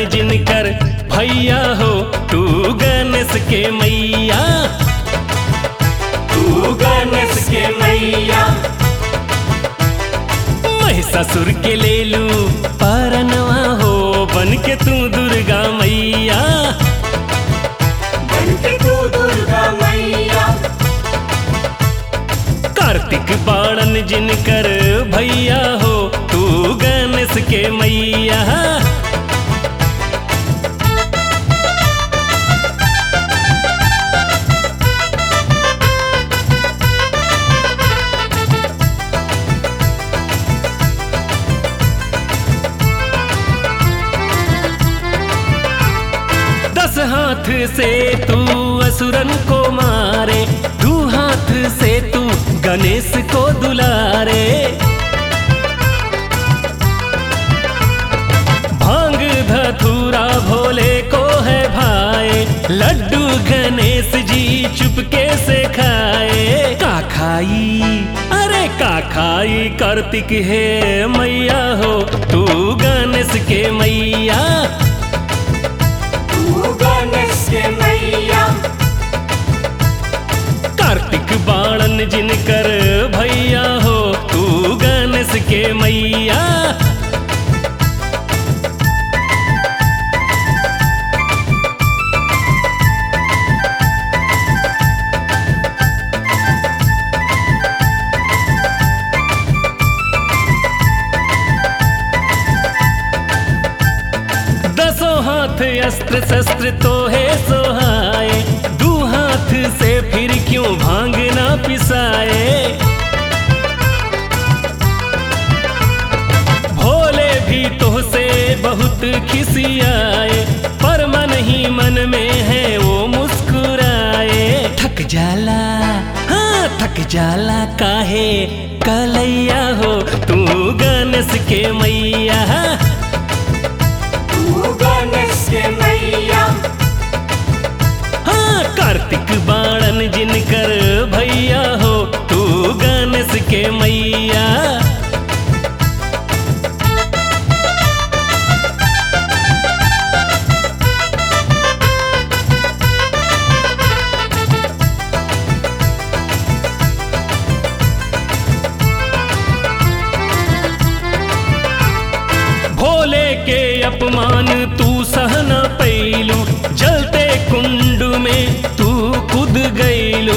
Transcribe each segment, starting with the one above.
जिनकर भैया हो तू गणेश के मैया, तू गणेश के मैया। महिषासुर के ले लू परनवा हो बन के तू दुर्गा मैया, बन के तू दुर्गा मैया। कार्तिक बाणन जिनकर भैया हो तू गणेश के मैया। दस हाथ से तू असुरन को मारे, दो हाथ से तू गणेश को दुलारे। भांग धतूरा भोले को है भाए, लड्डू गणेश जी चुपके से खाए। का खाई अरे का खाई कार्तिक है मैया हो तू गणेश के मैया, तू गणेश के मैया। कार्तिक बाणन जिनकर भैया हो तू गणेश के मैया। दसों हाथ अस्त्र शस्त्र तो है सोहाए, दो हाथ से फिर क्यों भांग ना पिसाए। भोले भी तो से बहुत खिसियाए, पर मन ही मन में है वो मुस्कुराए। थक जाला हाँ थक जाला काहे कलैया हो तू गणेश के मैया, तू गणेश के मैया। हाँ कार्तिक बाणन जिनकर भैया हो तू गणेश के मैया। भोले के अपमान तू सहना पैलू, जलते कुंड में तू कूद गईलू।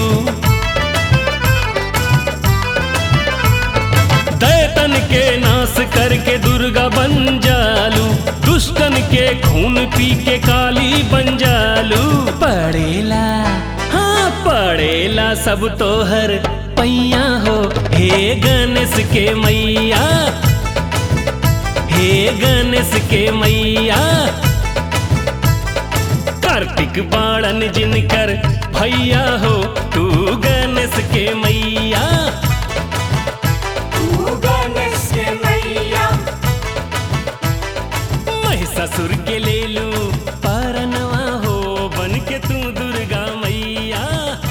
दैतन के नाश करके दुर्गा बन जालू, दुष्टन के खून पी के काली बन जालू। पड़ेला हाँ पड़ेला सब तोहर पैया हो हे गणेश के मैया, हे गणेश के मैया। कार्तिक बाणन जिनकर भैया हो तू गणेश के मैया, तू गणेश के मैया। महिषासुर के ले लू परनवा हो बन के तू दुर्गा मैया,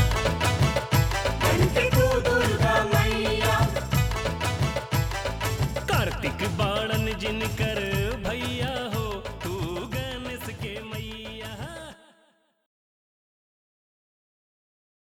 बन के तू दुर्गा मैया। कार्तिक बाणन जिनकर भैया